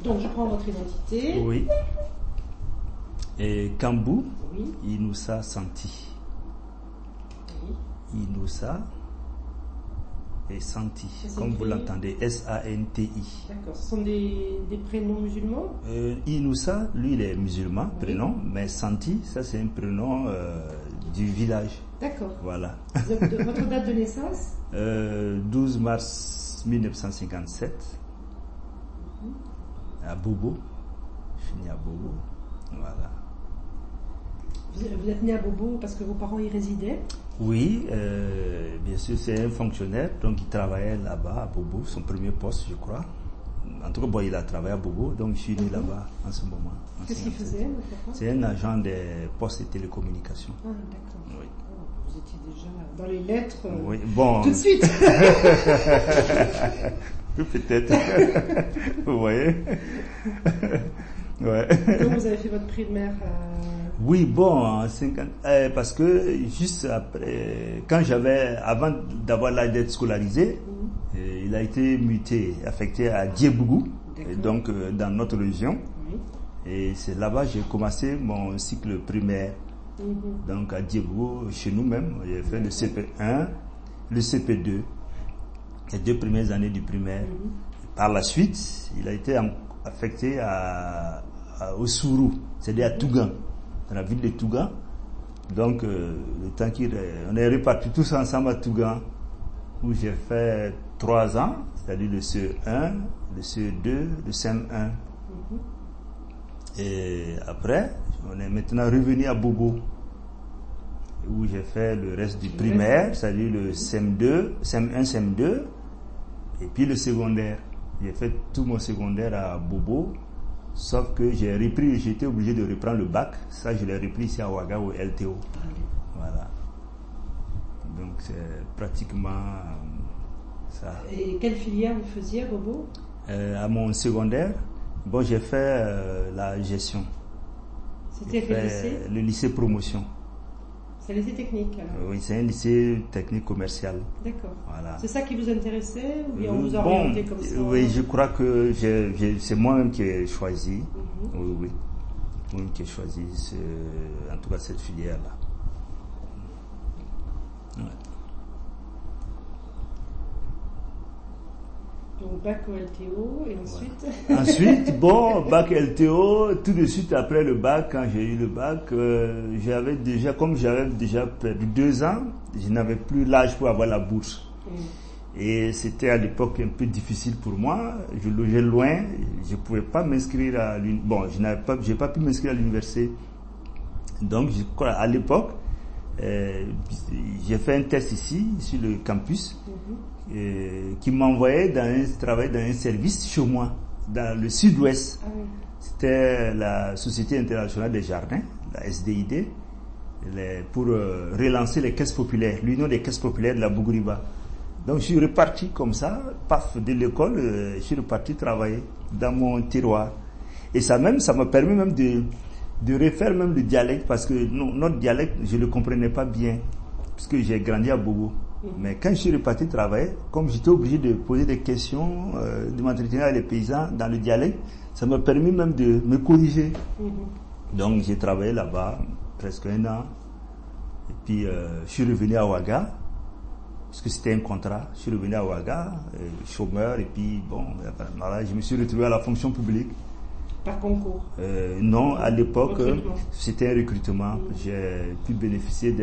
Donc je prends votre identité. Oui. Et Kambou, Oui. Inoussa Santi. Oui. Inoussa et Santi, Ça comme vous s'écrit- l'entendez, S-A-N-T-I. D'accord. Ce sont des prénoms musulmans. Inoussa, lui, il est musulman, Oui. prénom, mais Santi, ça c'est un prénom du village. D'accord. Voilà. Votre date de naissance? 12 mars 1957, à Bobo. Je suis né à Bobo. Voilà. Vous êtes né à Bobo parce que vos parents y résidaient? Oui, bien sûr, c'est un fonctionnaire, donc il travaillait là-bas à Bobo, son premier poste, je crois. En tout cas, bon, il a travaillé à Bobo, donc je suis né là-bas en ce moment. en Qu'est-ce qu'il 57. faisait, votre papa? C'est un agent des postes et télécommunications. Ah, d'accord. Oui. Oh, vous étiez déjà dans les lettres Oui, bon. tout de suite. Peut-être. Vous voyez. Ouais. Donc vous avez fait votre primaire Oui, bon, en 50, parce que juste après, avant d'avoir l'âge d'être scolarisé, il a été muté, affecté à Djebougou, et donc dans notre région. Oui. Et c'est là-bas que j'ai commencé mon cycle primaire. Donc à Djebougou, chez nous-mêmes, j'ai fait le CP1, le CP2, les 2 premières années du primaire. Par la suite, il a été affecté au Sourou, c'est-à-dire à Tougan, dans la ville de Tougan. Donc, le temps on est repartis tous ensemble à Tougan, où j'ai fait 3 ans, c'est-à-dire le CE1, le CE2, le CM1. Et après, on est maintenant revenu à Bobo, où j'ai fait le reste du primaire, c'est-à-dire le CM2, CM1, CM2, et puis le secondaire. J'ai fait tout mon secondaire à Bobo, sauf que j'étais obligé de reprendre le bac. Ça, je l'ai repris ici à Ouaga au LTO. Voilà. Donc, c'est pratiquement ça. Et quelle filière vous faisiez à Bobo? À mon secondaire, bon, j'ai fait la gestion. C'était quel lycée? Le lycée promotion. C'est un lycée technique alors. Oui, c'est un lycée technique commercial. D'accord. Voilà. C'est ça qui vous intéressait ou bien on vous a orienté comme ça? Oui, je crois que c'est moi-même qui ai choisi. Oui. Moi-même qui ai choisi en tout cas cette filière-là. Ouais. Donc bac au LTO et ensuite Ensuite, bon, bac LTO, tout de suite après le bac, quand j'ai eu le bac, j'avais déjà perdu 2 ans, je n'avais plus l'âge pour avoir la bourse. Et c'était à l'époque un peu difficile pour moi, je logeais loin, je pouvais pas m'inscrire à j'ai pas pu m'inscrire à l'université. Donc, je crois, à l'époque, j'ai fait un test ici, sur le campus, qui m'envoyait travailler dans un service chez moi, dans le sud-ouest. C'était la Société internationale des jardins, la SDID, pour relancer les caisses populaires, l'union des caisses populaires de la Bougouriba. Donc je suis reparti comme ça, de l'école, je suis reparti travailler dans mon tiroir. Et ça m'a permis même de refaire même le dialecte, parce que notre dialecte, je ne le comprenais pas bien, puisque j'ai grandi à Bobo. Mais quand je suis reparti travailler, comme j'étais obligé de poser des questions, de m'entretenir avec les paysans dans le dialecte, ça m'a permis même de me corriger. Donc j'ai travaillé là-bas presque 1 an. Et puis je suis revenu à Ouaga, parce que c'était un contrat. Je suis revenu à Ouaga, chômeur, et puis bon, voilà, je me suis retrouvé à la fonction publique. Par concours? Non, à l'époque, c'était un recrutement. J'ai pu bénéficier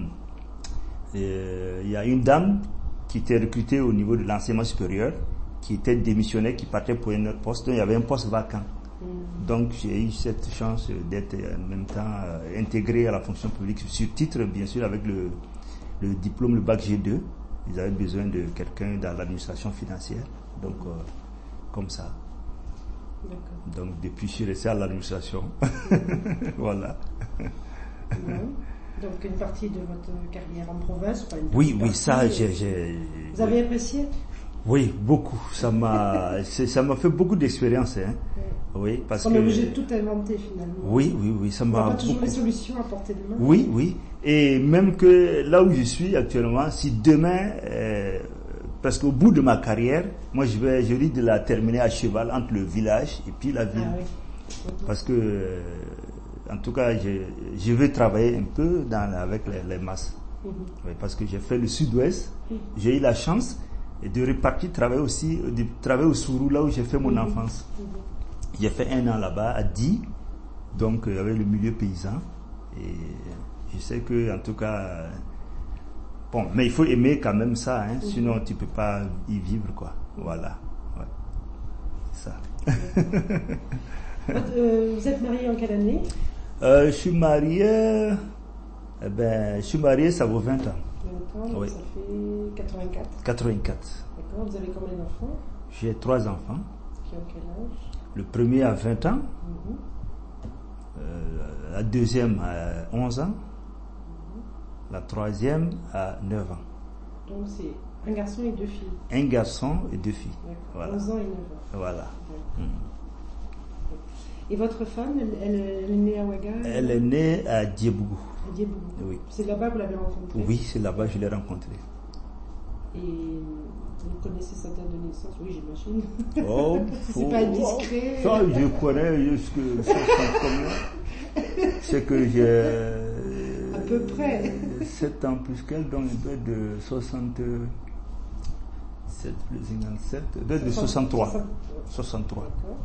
il y a une dame qui était recrutée au niveau de l'enseignement supérieur, qui était démissionnaire, qui partait pour un autre poste. Donc, il y avait un poste vacant. Donc, j'ai eu cette chance d'être en même temps intégré à la fonction publique sur titre, bien sûr, avec le diplôme, le bac G2. Ils avaient besoin de quelqu'un dans l'administration financière. Donc, comme ça. D'accord. Donc, depuis, je suis resté à l'administration. Voilà. Donc, une partie de votre carrière en province, pas une Oui, partie, ça, Vous avez apprécié? Oui, beaucoup. Ça m'a fait beaucoup d'expérience, hein. Oui, parce on que. est obligé de tout inventer finalement. Oui, ça m'a. On n'a pas toujours les solutions à portée de main. Oui. Et même que là où je suis actuellement, si demain, parce qu'au bout de ma carrière, moi je risque de la terminer à cheval entre le village et puis la ville. Ah oui. Parce que, en tout cas, je veux travailler un peu avec les masses. Oui, parce que j'ai fait le sud-ouest, j'ai eu la chance de repartir travailler au Sourou, là où j'ai fait mon enfance. J'ai fait 1 an là-bas à Die, donc avec le milieu paysan. Et je sais que, en tout cas, bon, mais il faut aimer quand même ça, hein, sinon tu peux pas y vivre, quoi. Voilà, ouais. C'est ça. Vous êtes marié en quelle année? Je suis marié, ça vaut 20 ans. 20 ans, Oui. ça fait 84. 84. D'accord, vous avez combien d'enfants? J'ai 3 enfants. Qui ont quel âge? Le premier a 20 ans, la deuxième a 11 ans, la troisième a 9 ans. Donc c'est un garçon et 2 filles. Un garçon et 2 filles. D'accord. Voilà. 11 ans et 9 ans. Voilà. Et votre femme, elle est née à Ouaga? Elle est née à Diebougou. À Diebougou. Oui. C'est là-bas que vous l'avez rencontrée? Oui, c'est là-bas que je l'ai rencontrée. Et vous connaissez sa date de naissance? Oui, j'imagine. Oh, c'est pas indiscret. Ça, je connais jusque 60 combien. C'est que j'ai... À peu près. 7 ans plus qu'elle, donc il doit être de 67 plus 57, il doit être de 63. 63.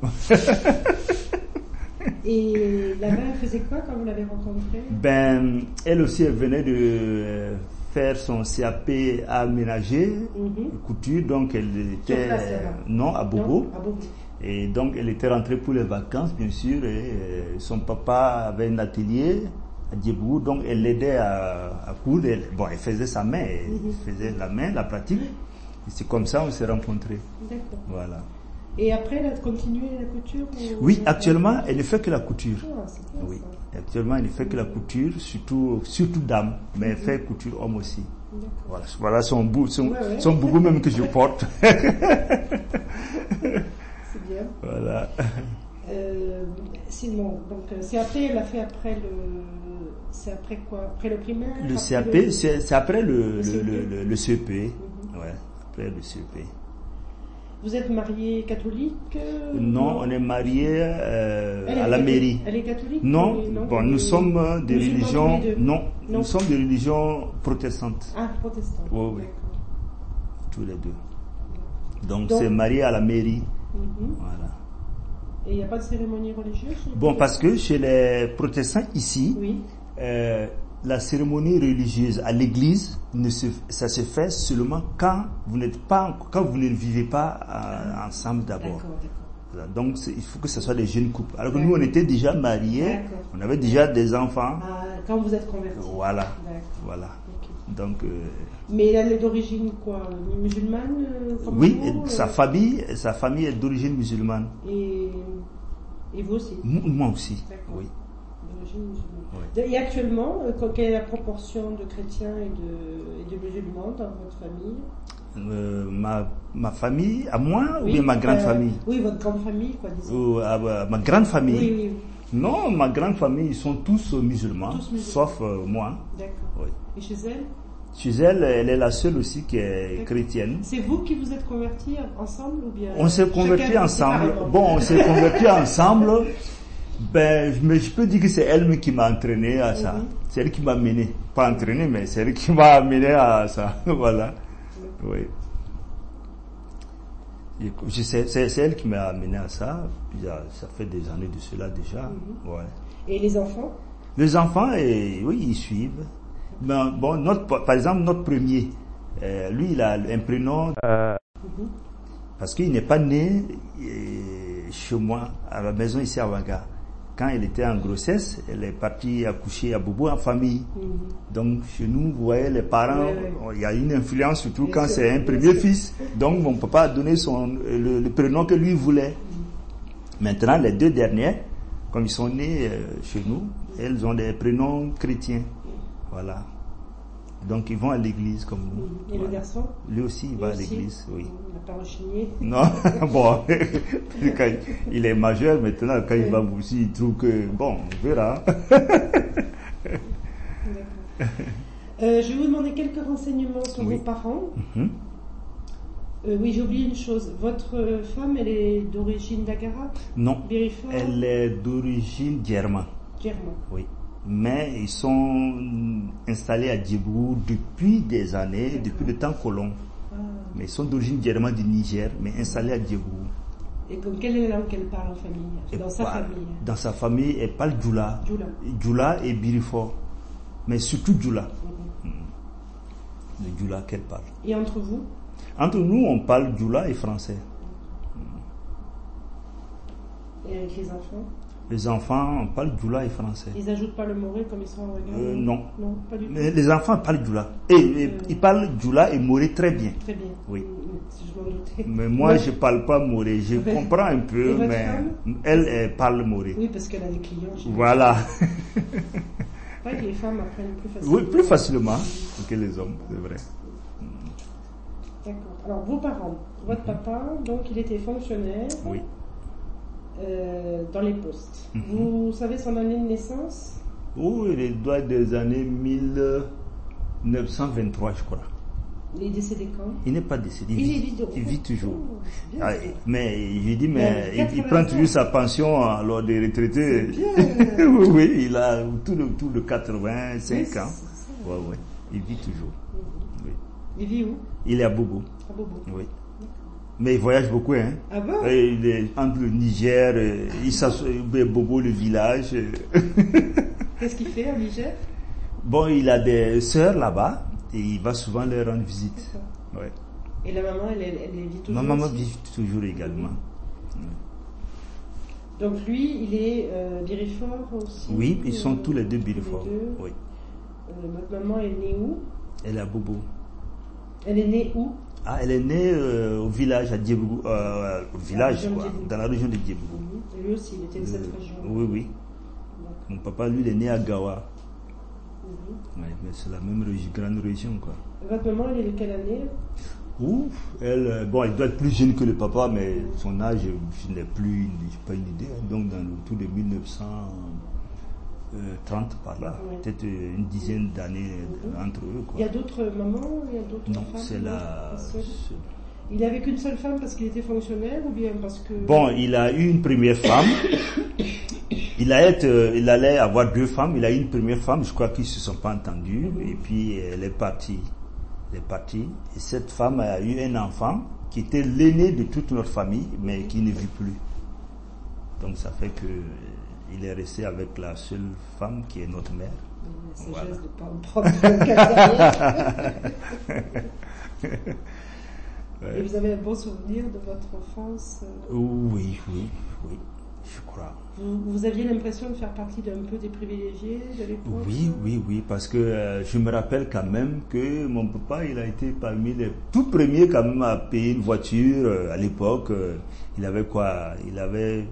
Et la mère faisait quoi quand vous l'avez rencontrée? Elle aussi, elle venait de faire son CAP aménagé, couture, donc elle était... Non, à Bobo. Non, à Bobo. Et donc elle était rentrée pour les vacances, bien sûr, et son papa avait un atelier à Diebougou, donc elle l'aidait à coudre. Elle faisait sa main, elle faisait la main, la pratique. Et c'est comme ça qu'on s'est rencontrés. D'accord. Voilà. Et après, elle a continué la couture? Oui, actuellement, elle ne fait que la couture. Ah, c'est bien, oui, ça. actuellement, elle ne fait que la couture, surtout dame, mais elle fait couture homme aussi. D'accord. Voilà son boubou même que je porte. C'est bien. Voilà. Sinon, donc c'est après, elle a fait après c'est après quoi? Après le primaire? Le CAP, c'est après le CEP. Ouais, après le CEP. Vous êtes marié catholique? Non, on est marié à la mairie. Elle est catholique? Non, nous sommes de religion. Non, nous sommes de religion protestante. Ah, protestante. Oui. Tous les deux. Donc c'est marié à la mairie. Voilà. Et il n'y a pas de cérémonie religieuse? Parce que chez les protestants ici, la cérémonie religieuse à l'église, ça se fait seulement quand vous ne vivez pas ensemble d'abord. D'accord. Donc il faut que ce soit des jeunes couples. Alors que nous on était déjà mariés, on avait déjà des enfants. Quand vous êtes convertis. Voilà. Okay. Donc. Mais elle est d'origine quoi? Musulmane? Oui, sa famille est d'origine musulmane. Et vous aussi? Moi aussi. D'accord. Oui. D'origine musulmane. Oui. Et actuellement, quelle est la proportion de chrétiens et de musulmans dans votre famille? Ma famille, à moi, ou bien ma grande famille? Oui, votre grande famille, quoi, disons. Ma grande famille? Oui. Non, ma grande famille, ils sont tous musulmans, sauf moi. D'accord. Oui. Et chez elle? Chez elle, elle est la seule aussi qui est chrétienne. C'est vous qui vous êtes convertis ensemble ou bien? On s'est convertis ensemble. On s'est convertis ensemble. Mais je peux dire que c'est elle qui m'a entraîné à ça. C'est elle qui m'a mené. Pas entraîné, mais c'est elle qui m'a amené à ça. Voilà. Oui. C'est elle qui m'a amené à ça. Ça fait des années de cela déjà. Ouais. Et les enfants? Les enfants, oui, ils suivent. Mais par exemple, notre premier, lui, il a un prénom parce qu'il n'est pas né chez moi, à la maison ici à Ouaga. Quand elle était en grossesse, elle est partie accoucher à Bobo en famille. Donc, chez nous, vous voyez, les parents, il y a une influence, surtout quand c'est un premier fils. Donc, mon papa a donné le prénom que lui voulait. Maintenant, les 2 derniers, comme ils sont nés chez nous, elles ont des prénoms chrétiens. Voilà. Donc ils vont à l'église comme nous. Et le garçon? Lui aussi, il va à l'église, oui. Il n'a pas rechigné? Non, quand il est majeur maintenant, quand il va aussi, il trouve que, on verra. D'accord. Je vais vous demander quelques renseignements sur vos parents. Oui, j'ai oublié une chose. Votre femme, elle est d'origine d'Agara? Non, Birifor? elle est d'origine germain. Germain. Oui. Mais ils sont installés à Djibougou depuis des années, D'accord. depuis le temps colon. Ah. Mais ils sont d'origine germain du Niger, mais installés à Djibougou. Et donc, quelle est la langue qu'elle parle en famille? Dans sa famille? Dans sa famille, elle parle Djoula. Djoula. Djoula et Birifor. Mais surtout Djoula. Mhm. Le Djoula qu'elle parle. Et entre vous? Entre nous, on parle Djoula et français. Et avec les enfants? Les enfants, on parle Djoula et français. Ils n'ajoutent pas le moré comme ils sont en regard? Non. Non, pas du tout. Mais les enfants parlent Djoula. Et ils parlent Djoula et moré très bien. Très bien. Oui. Je m'en doutais. Mais moi, je ne parle pas moré. Je Ouais. comprends un Et peu, votre mais femme? elle parle moré. Oui, parce qu'elle a des clients. Voilà. C'est vrai que les femmes apprennent plus facilement. Oui, plus facilement que les hommes, c'est vrai. D'accord. Alors, vos parents, votre papa, donc il était fonctionnaire Oui. Dans les postes. Vous savez son année de naissance? Oh, il doit être des années 1923, je crois. Il est décédé quand? Il n'est pas décédé, il vit toujours. Oh, c'est bien, Ah, ça. mais je dis, mais Il a il prend 80 toujours sa pension lors des retraités. C'est bien. Oui, oui, il a tout de 85 Oui, ans. c'est ça. Ouais, ouais. Il vit toujours. Oui. Il vit où? Il est à Bobo. À Bobo. Oui. Mais il voyage beaucoup, hein. Ah bon? Et il est entre le Niger, Bobo, le village. Qu'est-ce qu'il fait à Niger? Bon, il a des sœurs là-bas et il va souvent leur rendre visite. D'accord. Ouais. Et la maman, elle vit toujours Ma maman ici? vit toujours également. Donc lui, il est Birifor aussi? Oui, ils sont tous les deux Birifor. Les deux. Oui. Votre maman est née où? Elle est à Bobo. Elle est née où? Ah, elle est née au village à Djibougou, au village, région de quoi, Djibougou. dans la région de Djibougou. Et lui aussi, il était de cette région. Oui, oui. D'accord. Mon papa, lui, il est né à Gawa. Mhm. Ouais, mais c'est la même grande région, quoi. Votre maman, elle est de quelle année? Ouf, elle, bon, elle doit être plus jeune que le papa, mais son âge, je n'ai pas une idée. Hein. Donc, dans autour de 1930 par là, Oui. peut-être une dizaine d'années entre eux, quoi. Il y a d'autres mamans? Il y a d'autres Non, femmes? c'est la seule. seule. Il n'avait qu'une seule femme parce qu'il était fonctionnaire ou bien parce que... Bon, il a eu une première femme. Il allait avoir deux femmes. Il a eu une première femme, je crois qu'ils ne se sont pas entendus. Et puis, elle est partie. Elle est partie. Et cette femme a eu un enfant qui était l'aîné de toute notre famille, mais qui ne vit plus. Donc, ça fait que il est resté avec la seule femme qui est notre mère. La sagesse Voilà. de ne pas en prendre derrière. Et vous avez un bon souvenir de votre enfance? Oui, oui, oui, je crois. Vous aviez l'impression de faire partie d'un peu des privilégiés de l'époque? Oui, oui, oui, parce que je me rappelle quand même que mon papa, il a été parmi les tout premiers quand même à payer une voiture à l'époque. Il avait quoi? Il avait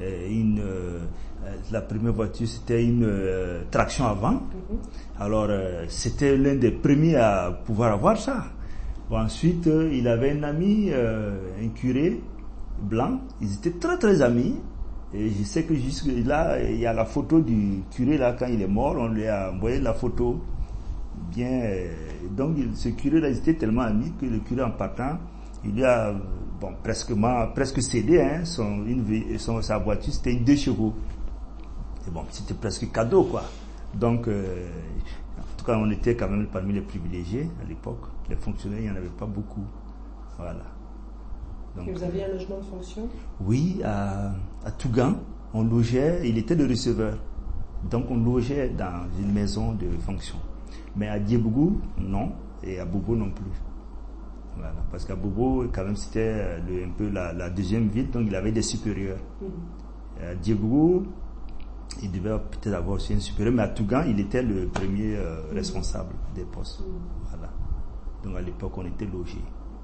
la première voiture, c'était une traction avant. Alors, c'était l'un des premiers à pouvoir avoir ça. Bon, ensuite, il avait un ami, un curé blanc. Ils étaient très, très amis. Et je sais que jusque là, il y a la photo du curé là, quand il est mort, on lui a envoyé la photo. Bien, donc ce curé là, ils étaient tellement amis que le curé en partant, il lui a presque cédé, hein, sa voiture, c'était une 2 chevaux. Et bon, c'était presque cadeau, quoi. Donc, en tout cas, on était quand même parmi les privilégiés à l'époque. Les fonctionnaires, il n'y en avait pas beaucoup. Voilà. Donc, et vous aviez un logement de fonction? Oui, à Tougan, on logeait, il était le receveur. Donc, on logeait dans une maison de fonction. Mais à Djibougou, non, et à Bobo non plus. Voilà, parce qu'à Bobo, quand même, c'était un peu la deuxième ville, donc il avait des supérieurs. À Djibougou, il devait peut-être avoir aussi un supérieur, mais à Tougan, il était le premier responsable des postes. Voilà. Donc à l'époque, on était logés.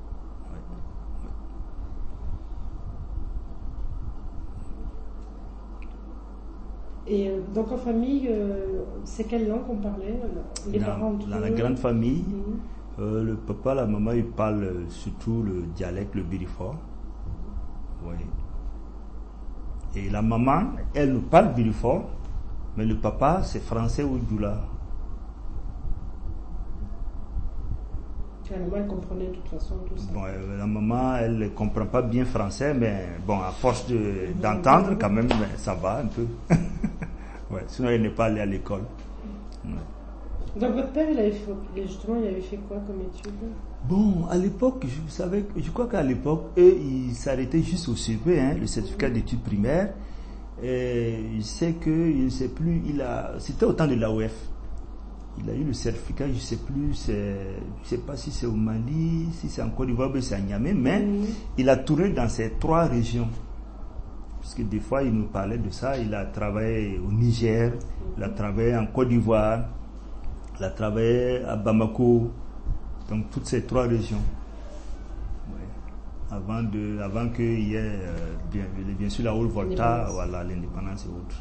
Et donc en famille, c'est quelle langue qu'on parlait? Les parents dans la grande famille, le papa, la maman, ils parlent surtout le dialecte, le Birifor. Oui. Et la maman, elle parle Birifor, mais le papa, c'est français ou Djoula. La maman, elle comprenait de toute façon tout ça. Bon, la maman, elle ne comprend pas bien français, mais bon, à force d'entendre, quand même, ça va un peu. Ouais, sinon, elle n'est pas allée à l'école. Ouais. Donc, votre père, il avait fait quoi comme études? Bon, à l'époque, je crois qu'à l'époque, eux, ils s'arrêtaient juste au CP, le certificat d'études primaires. Et je sais que, je ne sais plus, c'était au temps de l'AOF. Il a eu le certificat, je ne sais plus, je ne sais pas si c'est au Mali, si c'est en Côte d'Ivoire, ou c'est à Niamey, mais il a tourné dans ces 3 régions. Parce que des fois, il nous parlait de ça. Il a travaillé au Niger, il a travaillé en Côte d'Ivoire, il a travaillé à Bamako, donc toutes ces 3 régions. Ouais. Avant qu'il y ait, bien sûr, la Haute-Volta, voilà, l'indépendance et autres.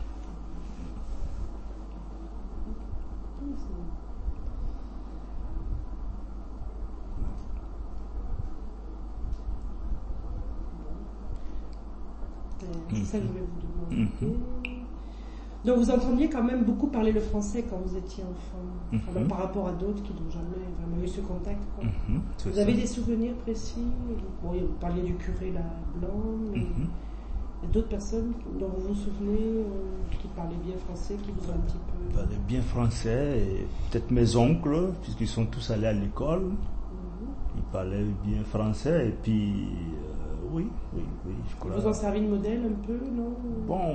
C'est ça que je voulais vous demander. Donc vous entendiez quand même beaucoup parler le français quand vous étiez enfant, alors, par rapport à d'autres qui n'ont jamais vraiment eu ce contact. Quoi. Vous avez des souvenirs précis? Bon, vous parliez du curé là, blanc, mais il y a d'autres personnes dont vous vous souvenez qui parlaient bien français, qui vous ont un petit peu... Ils parlaient bien français, et peut-être mes oncles, puisqu'ils sont tous allés à l'école. Ils parlaient bien français, et puis... Oui, je crois. Vous en servez de modèle un peu, non? Bon,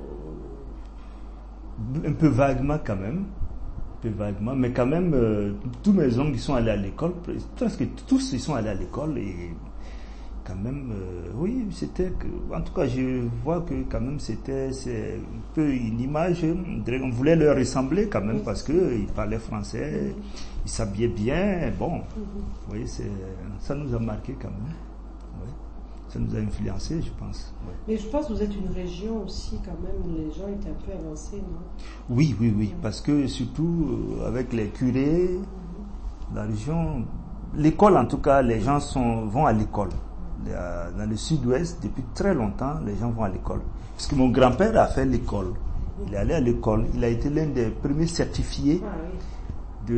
un peu vaguement quand même. Mais quand même, tous mes oncles qui sont allés à l'école, presque tous ils sont allés à l'école et quand même, oui, c'était que, en tout cas, je vois que quand même c'est un peu une image, on voulait leur ressembler quand même parce qu'ils parlaient français, ils s'habillaient bien, bon, vous voyez, ça nous a marqué quand même. Ça nous a influencé, je pense. Ouais. Mais je pense que vous êtes une région aussi, quand même, où les gens étaient un peu avancés, non? Oui, parce que surtout avec les curés, la région, l'école en tout cas, les gens vont à l'école. Dans le sud-ouest, depuis très longtemps, les gens vont à l'école. Parce que mon grand-père a fait l'école. Il est allé à l'école. Il a été l'un des premiers certifiés de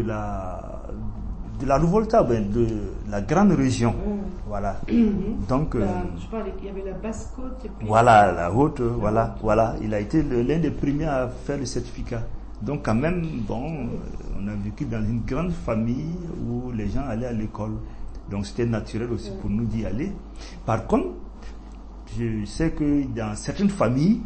la Haute-Volta, de la grande région. Voilà. Donc, je parlais, il y avait la Basse-Côte. Voilà, la haute, voilà. Il a été l'un des premiers à faire le certificat. Donc, quand même, bon, on a vécu dans une grande famille où les gens allaient à l'école. Donc, c'était naturel aussi pour nous d'y aller. Par contre, je sais que dans certaines familles,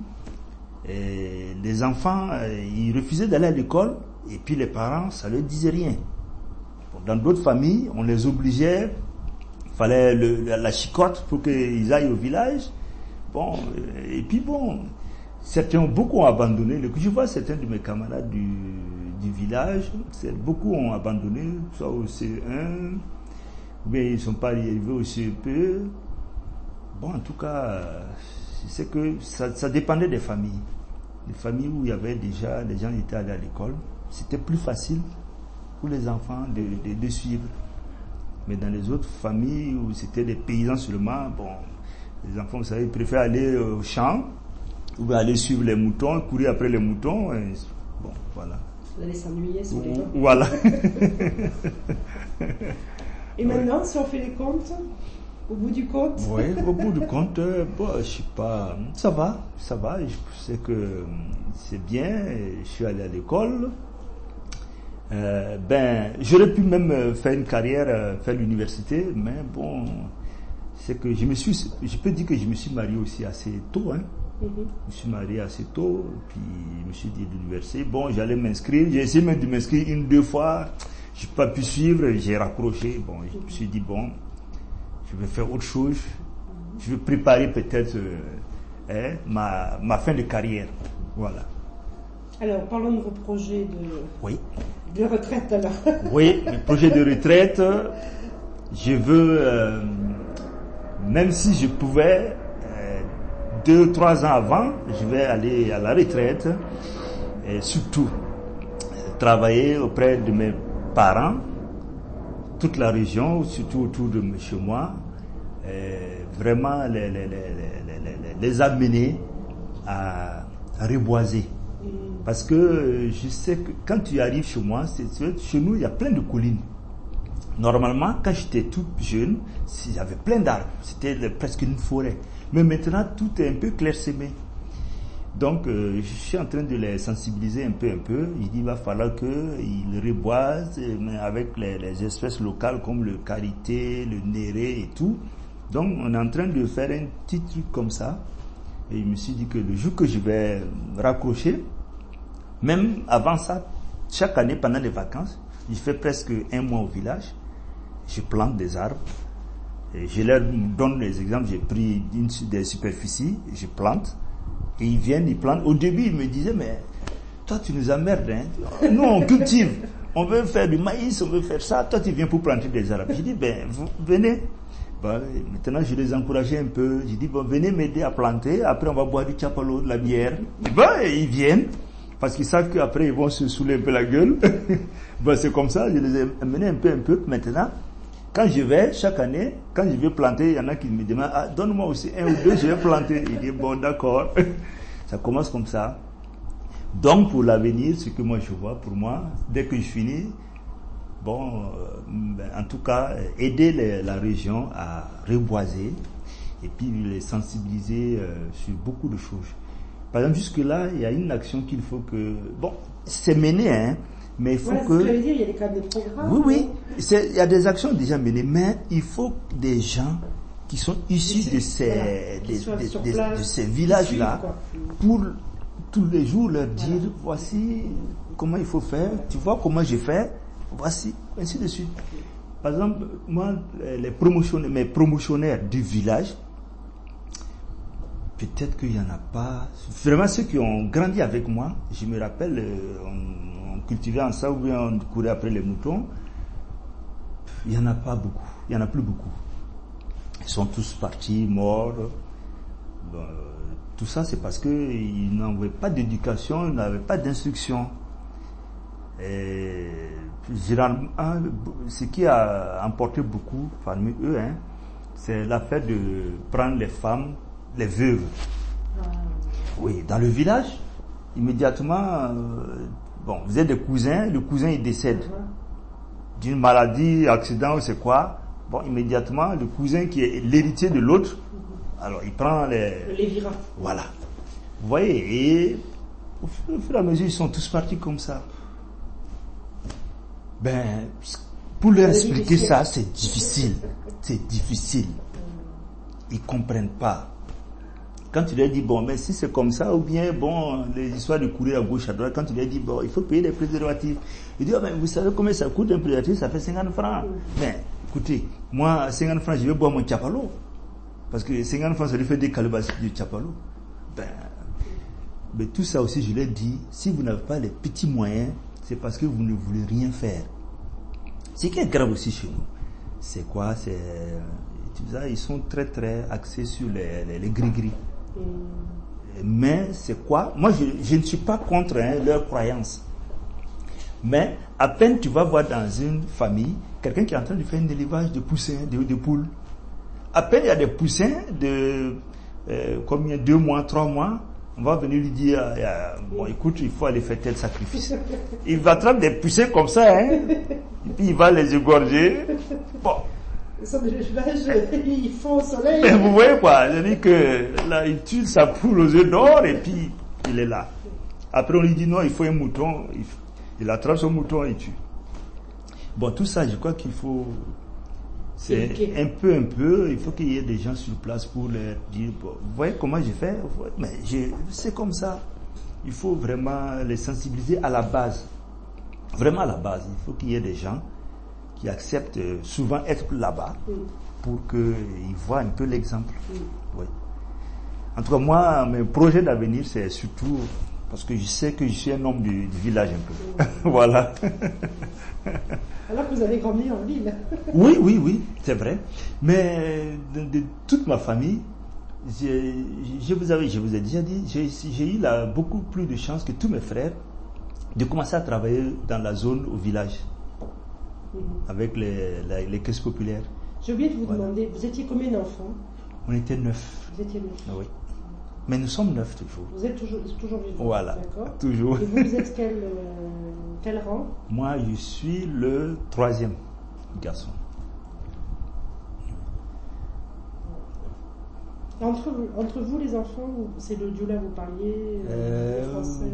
les enfants, ils refusaient d'aller à l'école et puis les parents, ça ne leur disait rien. Dans d'autres familles, on les obligeait, il fallait la chicotte pour qu'ils aillent au village. Bon, et puis bon, beaucoup ont abandonné. Je vois certains de mes camarades du village, beaucoup ont abandonné, soit au CE1, ou bien ils ne sont pas arrivés au CEP. Bon, en tout cas, c'est que ça dépendait des familles. Les familles où il y avait déjà, les gens étaient allés à l'école, c'était plus facile pour les enfants de suivre. Mais dans les autres familles où c'était des paysans seulement, bon, les enfants, vous savez, ils préfèrent aller au champ, ou aller suivre les moutons, courir après les moutons, et bon, voilà. Vous allez s'ennuyer sur les bancs. Voilà. Et maintenant, si on fait les comptes, au bout du compte? Oui, au bout du compte, bon, je sais pas, ça va, je sais que c'est bien, je suis allé à l'école. J'aurais pu même faire une carrière, faire l'université, mais bon, c'est que je peux dire que je me suis marié aussi assez tôt, Je me suis marié assez tôt, puis je me suis dit l'université, bon, j'allais m'inscrire, j'ai essayé même de m'inscrire 1-2 fois, je n'ai pas pu suivre, j'ai raccroché, bon, je me suis dit bon, je vais faire autre chose, je vais préparer peut-être ma fin de carrière, voilà. Alors, parlons de vos projets de retraite alors. Oui, le projet de retraite, je veux, même si je pouvais, 2-3 ans avant, je vais aller à la retraite et surtout travailler auprès de mes parents, toute la région, surtout autour de chez moi, vraiment les amener à reboiser. Parce que je sais que quand tu arrives chez moi, chez nous, il y a plein de collines. Normalement, quand j'étais tout jeune, il y avait plein d'arbres. C'était presque une forêt. Mais maintenant, tout est un peu clairsemé. Donc, je suis en train de les sensibiliser un peu. Il dit, il va falloir qu'ils reboisent, mais avec les espèces locales comme le karité, le néré et tout. Donc, on est en train de faire un petit truc comme ça. Et je me suis dit que le jour que je vais raccrocher, même avant ça, chaque année, pendant les vacances, je fais presque un mois au village. Je plante des arbres. Et je leur donne des exemples. J'ai pris des superficies, je plante. Et ils viennent, ils plantent. Au début, ils me disaient, mais toi, tu nous emmerdes. Hein? Nous, on cultive. On veut faire du maïs, on veut faire ça. Toi, tu viens pour planter des arbres. J'ai dit, vous venez. Bon, maintenant, je les encourageais un peu. J'ai dit, venez m'aider à planter. Après, on va boire du chapalo, de la bière. Et ils viennent. Parce qu'ils savent qu'après, ils vont se saouler un peu la gueule. C'est comme ça, je les ai amenés un peu. Maintenant, quand je vais, chaque année, quand je vais planter, il y en a qui me demandent, donne-moi aussi 1 ou 2, je vais planter. Il dit, bon, d'accord. Ça commence comme ça. Donc, pour l'avenir, ce que moi je vois, pour moi, dès que je finis, en tout cas, aider la région à reboiser et puis les sensibiliser sur beaucoup de choses. Par exemple, jusque-là, il y a une action qu'il faut que... c'est mené, hein, mais il faut que... dire, il y a quand même des programmes. Oui. Il y a des actions déjà menées, mais il faut des gens qui sont issus de ces villages-là pour tous les jours leur dire, voici comment il faut faire, tu vois comment j'ai fait, voici, ainsi de suite. Par exemple, moi, mes promotionnaires du village, peut-être qu'il n'y en a pas. Vraiment, ceux qui ont grandi avec moi, je me rappelle, on cultivait ensemble, ou bien on courait après les moutons. Il n'y en a pas beaucoup. Il n'y en a plus beaucoup. Ils sont tous partis, morts. Tout ça, c'est parce qu'ils n'avaient pas d'éducation, ils n'avaient pas d'instruction. Et généralement, ce qui a emporté beaucoup parmi eux, c'est l'affaire de prendre les femmes, les veuves. Oui, dans le village, immédiatement, vous êtes des cousins, le cousin il décède d'une maladie, accident ou c'est quoi. Immédiatement, le cousin qui est l'héritier de l'autre, alors il prend les vira. Voilà. Vous voyez, et au fur et à mesure, ils sont tous partis comme ça. Pour leur expliquer ça, c'est difficile. C'est difficile. Ils comprennent pas. Quand tu leur dis, mais si c'est comme ça, ou bien, les histoires de courir à gauche, à droite, quand tu leur dis, il faut payer des préservatifs. Ils disent, vous savez combien ça coûte un préservatif? Ça fait 50 francs. Mais, écoutez, moi, 50 francs, je vais boire mon chapalo. Parce que 50 francs, ça lui fait des calebasses de chapalo. Mais tout ça aussi, je leur dis, si vous n'avez pas les petits moyens, c'est parce que vous ne voulez rien faire. Ce qui est grave aussi chez nous, c'est quoi? Ils sont très très axés sur les gris-gris. Mais c'est quoi? Moi, je ne suis pas contre leur croyance. Mais à peine tu vas voir dans une famille quelqu'un qui est en train de faire un élevage de poussins, de poules. À peine il y a des poussins de 2 mois, 3 mois, on va venir lui dire, écoute, il faut aller faire tel sacrifice. Il va attraper des poussins comme ça, et puis il va les égorger. Ils font au soleil. Mais vous voyez quoi, je dis que là, il tue sa poule aux œufs d'or et puis il est là. Après on lui dit non, il faut un mouton, il attrape son mouton et il tue. Tout ça, je crois qu'il faut... C'est un peu, il faut qu'il y ait des gens sur place pour leur dire, vous voyez comment j'ai fait? Mais c'est comme ça. Il faut vraiment les sensibiliser à la base. Vraiment à la base. Il faut qu'il y ait des gens qui acceptent souvent être là-bas pour qu'ils voient un peu l'exemple. Oui. En tout cas, moi, mes projets d'avenir, c'est surtout parce que je sais que je suis un homme du village un peu. Voilà. Alors que vous avez grandi en ville. Oui, c'est vrai. Mais de toute ma famille, je vous ai déjà dit, j'ai eu beaucoup plus de chance que tous mes frères de commencer à travailler dans la zone au village avec les caisses populaires. J'ai oublié de vous demander, vous étiez combien d'enfants? On était 9. Vous étiez 9. Oui. Mais nous sommes 9 toujours. Vous êtes toujours vivant. Voilà. D'accord. Toujours. Et vous êtes quel rang? Moi, je suis le 3e garçons. Entre vous, les enfants, c'est le Djoula, vous parliez français?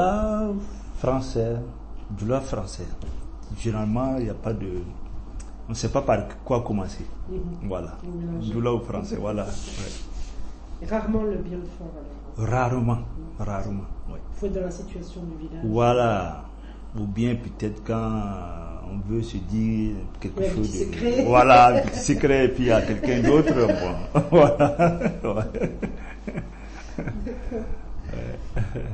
Djoula français. Généralement, il n'y a pas de... On ne sait pas par quoi commencer. Voilà. Djoula ou français, voilà. Ouais. Rarement le bien le fort, alors. Rarement. Ouais. Il faut être dans la situation du village. Voilà. Ou bien peut-être quand on veut se dire quelque chose de... secret. Voilà, un petit secret, et puis il y a quelqu'un d'autre. Bon. Voilà. Ouais.